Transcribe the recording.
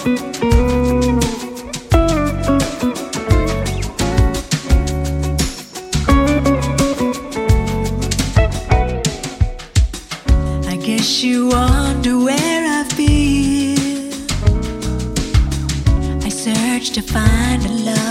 I guess you wonder where I've been. I searched to find a love